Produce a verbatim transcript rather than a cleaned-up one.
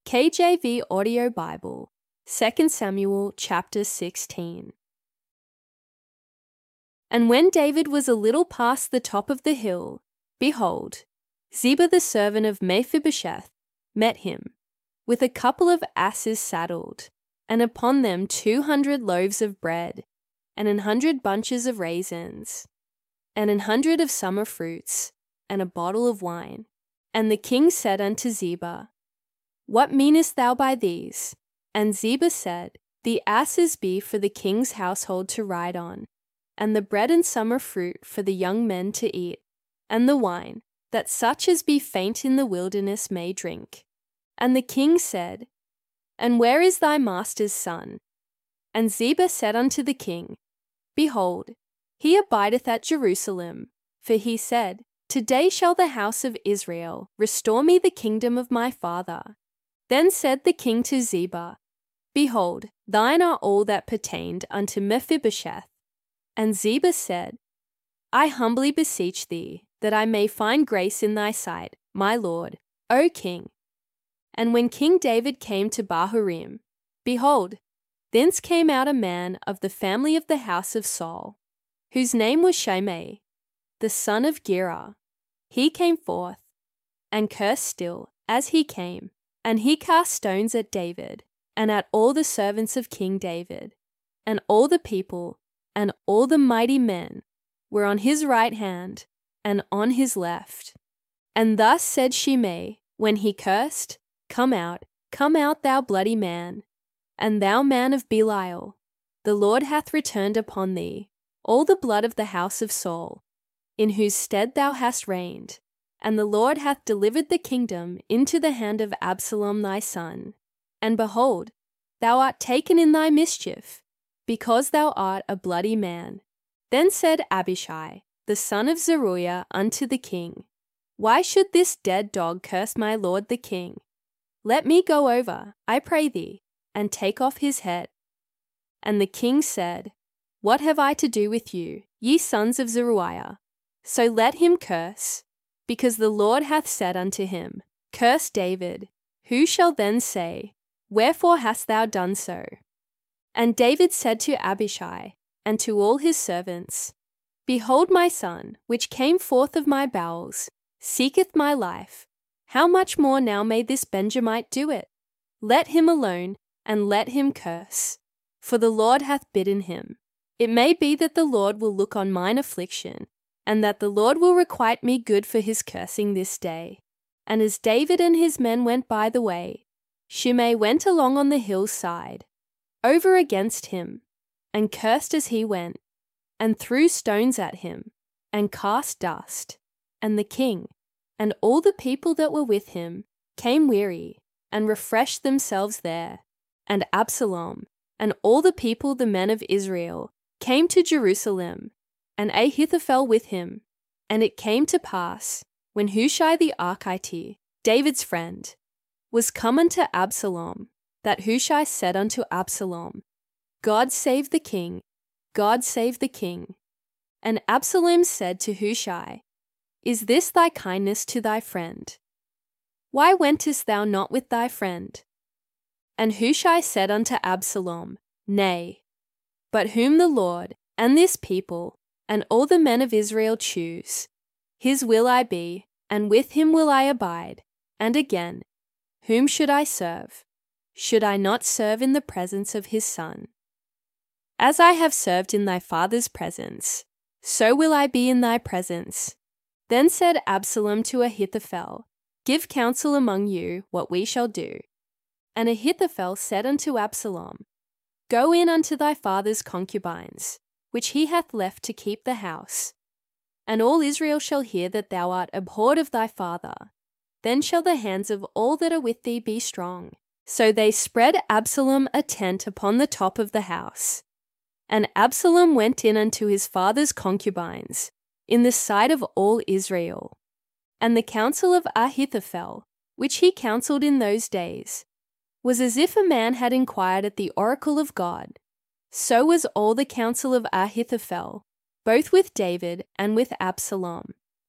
K J V Audio Bible, Second Samuel chapter sixteen. And when David was a little past the top of the hill, behold, Ziba the servant of Mephibosheth met him, with a couple of asses saddled, and upon them two hundred loaves of bread, and an hundred bunches of raisins, and an hundred of summer fruits, and a bottle of wine. And the king said unto Ziba, What meanest thou by these? And Ziba said, The asses be for the king's household to ride on, and the bread and summer fruit for the young men to eat, and the wine, that such as be faint in the wilderness may drink. And the king said, And where is thy master's son? And Ziba said unto the king, Behold, he abideth at Jerusalem. For he said, Today shall the house of Israel restore me the kingdom of my father. Then said the king to Ziba, Behold, thine are all that pertained unto Mephibosheth. And Ziba said, I humbly beseech thee, that I may find grace in thy sight, my lord, O king. And when King David came to Bahurim, behold, thence came out a man of the family of the house of Saul, whose name was Shimei, the son of Gera. He came forth, and cursed still, as he came, and he cast stones at David, and at all the servants of King David. And all the people, and all the mighty men, were on his right hand, and on his left. And thus said Shimei, when he cursed, Come out, come out, thou bloody man, and thou man of Belial. The Lord hath returned upon thee all the blood of the house of Saul, in whose stead thou hast reigned, and the Lord hath delivered the kingdom into the hand of Absalom thy son. And behold, thou art taken in thy mischief, because thou art a bloody man. Then said Abishai, the son of Zeruiah, unto the king, Why should this dead dog curse my lord the king? Let me go over, I pray thee, and take off his head. And the king said, What have I to do with you, ye sons of Zeruiah? So let him curse, because the Lord hath said unto him, Curse David. Who shall then say, Wherefore hast thou done so? And David said to Abishai, and to all his servants, Behold my son, which came forth of my bowels, seeketh my life. How much more now may this Benjamite do it? Let him alone, and let him curse, for the Lord hath bidden him. It may be that the Lord will look on mine affliction, and that the Lord will requite me good for his cursing this day. And as David and his men went by the way, Shimei went along on the hill's side, over against him, and cursed as he went, and threw stones at him, and cast dust. And the king, and all the people that were with him, came weary, and refreshed themselves there. And Absalom, and all the people the men of Israel, came to Jerusalem, and Ahithophel with him. And it came to pass, when Hushai the Archite, David's friend, was come unto Absalom, that Hushai said unto Absalom, God save the king, God save the king. And Absalom said to Hushai, Is this thy kindness to thy friend? Why wentest thou not with thy friend? And Hushai said unto Absalom, Nay, but whom the Lord, and this people, and all the men of Israel choose, his will I be, and with him will I abide. And again, whom should I serve? Should I not serve in the presence of his son? As I have served in thy father's presence, so will I be in thy presence. Then said Absalom to Ahithophel, Give counsel among you what we shall do. And Ahithophel said unto Absalom, Go in unto thy father's concubines, which he hath left to keep the house. And all Israel shall hear that thou art abhorred of thy father. Then shall the hands of all that are with thee be strong. So they spread Absalom a tent upon the top of the house. And Absalom went in unto his father's concubines, in the sight of all Israel. And the counsel of Ahithophel, which he counselled in those days, was as if a man had inquired at the oracle of God. So was all the counsel of Ahithophel, both with David and with Absalom.